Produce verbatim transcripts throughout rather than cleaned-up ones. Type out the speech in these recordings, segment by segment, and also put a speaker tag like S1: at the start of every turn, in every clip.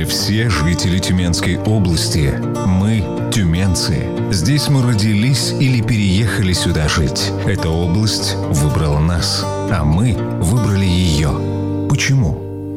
S1: все жители Тюменской области. Мы – тюменцы. Здесь мы родились или переехали сюда жить. Эта область выбрала нас, а мы выбрали ее. Почему?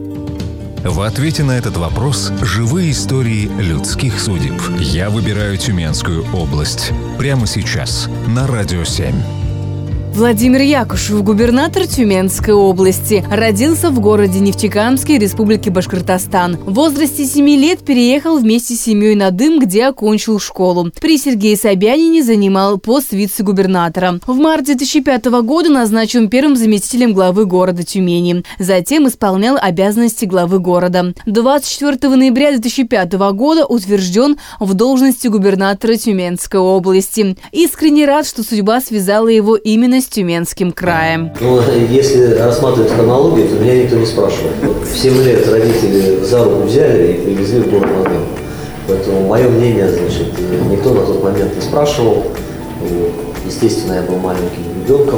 S1: В ответе на этот вопрос живые истории людских судеб. Я выбираю Тюменскую область. Прямо сейчас на Радио семь.
S2: Владимир Якушев, губернатор Тюменской области, родился в городе Нефтекамске, Республики Башкортостан. В возрасте семи лет переехал вместе с семьей на Дым, где окончил школу. При Сергее Собянине занимал пост вице-губернатора. В марте две тысячи пятого года назначен первым заместителем главы города Тюмени. Затем исполнял обязанности главы города. двадцать четвёртого ноября две тысячи пятого года утвержден в должности губернатора Тюменской области. Искренне рад, что судьба связала его именно с Тюменским краем.
S3: Ну, если рассматривать хронологию, то меня никто не спрашивал. В семь лет родители за руку взяли и привезли в город на Дым. Поэтому мое мнение, значит, никто на тот момент не спрашивал. Естественно, я был маленьким ребенком,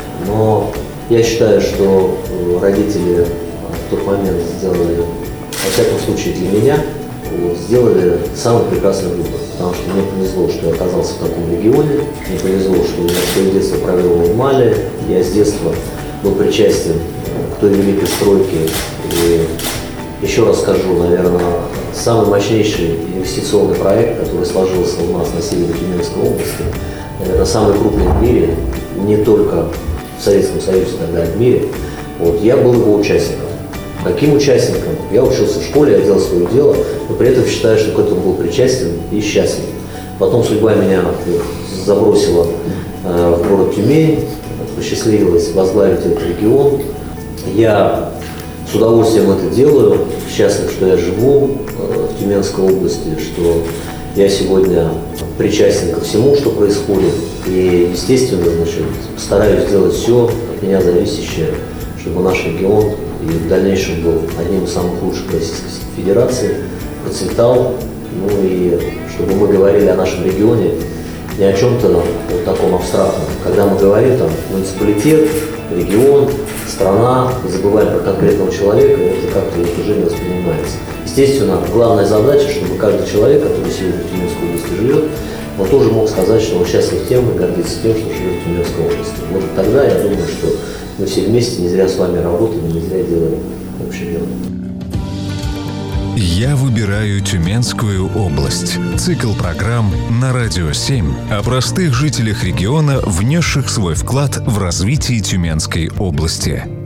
S3: но я считаю, что родители в тот момент сделали, во всяком случае для меня, сделали самый прекрасный выбор, потому что мне повезло, что я оказался в таком регионе, мне повезло, что я свое детство провел в Ямале, я с детства был причастен к той великой стройке. И еще раз скажу, наверное, самый мощнейший инвестиционный проект, который сложился у нас на севере Тюменской области, наверное, самый крупный в мире, не только в Советском Союзе, тогда в мире. Вот, я был его участником. Каким участником? Я учился в школе, я делал свое дело, но при этом считаю, что к этому был причастен и счастлив. Потом судьба меня забросила э, в город Тюмень, посчастливилось возглавить этот регион. Я с удовольствием это делаю, счастлив, что я живу э, в Тюменской области, что я сегодня причастен ко всему, что происходит. И, естественно, значит, стараюсь сделать все от меня зависящее, чтобы наш регион и в дальнейшем был одним из самых лучших Российской Федерации, процветал, ну и чтобы мы говорили о нашем регионе не о чем-то вот таком абстрактном. Когда мы говорим там муниципалитет, регион, страна, не забываем про конкретного человека, это как-то уже не воспринимается. Естественно, главная задача, чтобы каждый человек, который сегодня в Тюменской области живет, он тоже мог сказать, что он счастлив тем и гордится тем, что живет в Тюменской области. Вот тогда я думаю, что мы все вместе не зря с вами работаем, не зря делаем общее дело.
S1: Я выбираю Тюменскую область. Цикл программ на Радио семь о простых жителях региона, внесших свой вклад в развитие Тюменской области.